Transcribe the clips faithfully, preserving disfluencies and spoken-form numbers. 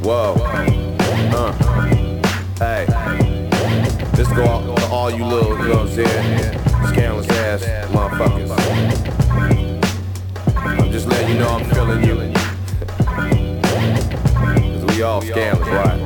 Whoa. Uh. Hey. This go out to all you little, you know what I'm saying, scandalous ass motherfuckers. I'm just letting you know I'm feeling you. Cause we all scandalous, right?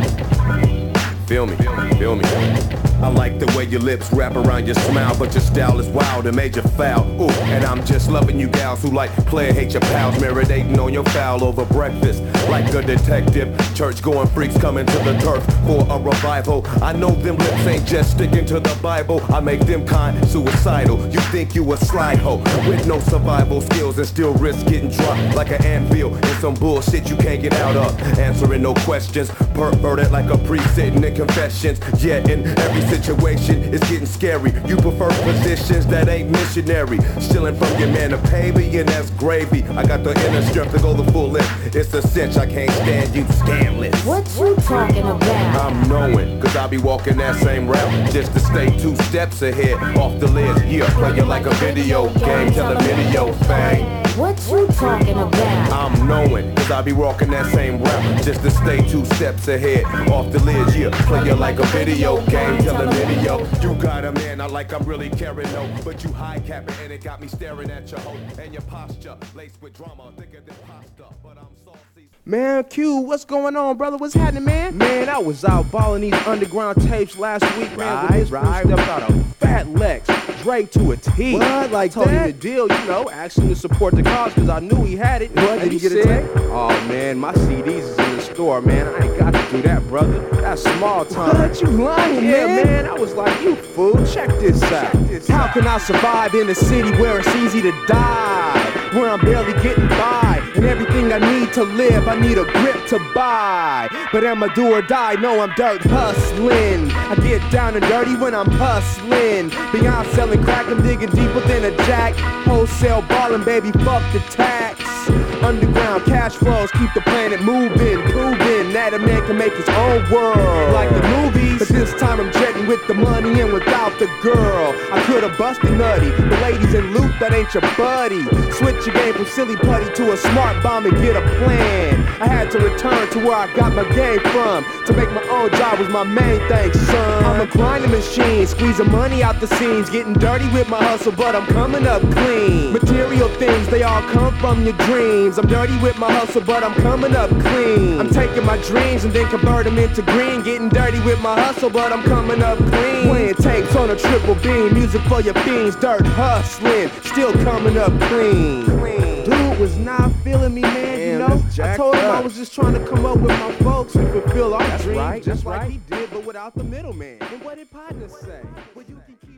Feel me, feel me. I like the way your lips wrap around your smile, but your style is wild and made you foul. Ooh, and I'm just loving you gals who like play and hate your pals, marinating on your foul over breakfast. Like a detective, church-going freaks coming to the turf for a revival. I know them lips ain't just sticking to the Bible. I make them kind suicidal. You think you a slide hoe with no survival skills and still risk getting dropped like an anvil in some bullshit you can't get out of. Answering no questions, perverted like a priest sitting in confessions. Yet in every situation, it's getting scary. You prefer positions that ain't missionary. Stealing from your man to pay me, and that's gravy. I got the inner strength to go the full length. It's a cinch, I can't stand you scandalous. What you talking about? I'm knowing, cause I be walking that same route just to stay two steps ahead off the ledge. Yeah, playing like a video game, tell a video fang. What you talking about? I'm knowing, cause I be walking that same route just to stay two steps ahead off the ledge. Yeah, playing like a video game, tell a video. You got a man, I like I'm really caring, no, but you high capping and it got me staring at your hoe and your posture laced with drama, thicker than pasta, but I'm saucy. Man, Q, what's going on, brother? What's happening, man? Man, I was out balling these underground tapes last week, man. Right, with this right. Stepped out a fat Lex, Drake to a T. What, like I told that? him the deal, you know, asked him to support the cause because I knew he had it. What, And did he he get a said, tape? oh, man, my C Ds is in the store, man. I ain't got to do that, brother. That's small time. What, you lying, Yeah, man? man, I was like, you fool, check this out. this How out. can I survive in a city where it's easy to die? Where I'm barely getting by, and everything I need to live, I need a grip to buy. But am I do or die? No, I'm dirt hustling. I get down and dirty when I'm hustling. Beyond selling crack, I'm digging deep within a jack. Wholesale ballin', baby, fuck the tax. Underground cash flows keep the planet moving, proving that a man can make his own world like the movies. But this time I'm jetting with the money and without the girl. I could've busted nutty, the ladies in loot, that ain't your buddy. Switch your game from silly putty to a smart bomb and get a plan. I had to return to where I got my game from. To make my own job was my main thing, son. I'm a grinding machine, squeezing money out the seams, getting dirty with my hustle, but I'm coming up clean. Material things, they all come from your dreams. I'm dirty with my hustle, but I'm coming up clean. I'm taking my dreams and then convert them into green. Getting dirty with my hustle, but I'm coming up clean. Playing tapes on a triple beam, music for your fiends, dirt hustling, still coming up clean. Dude was not feeling me, man, Damn, you know. that's I jacked told him I up. was just trying to come up with my folks and fulfill our That's dreams, right, just that's like right. he did, but without the middleman. And what did partners say? Well, you can keep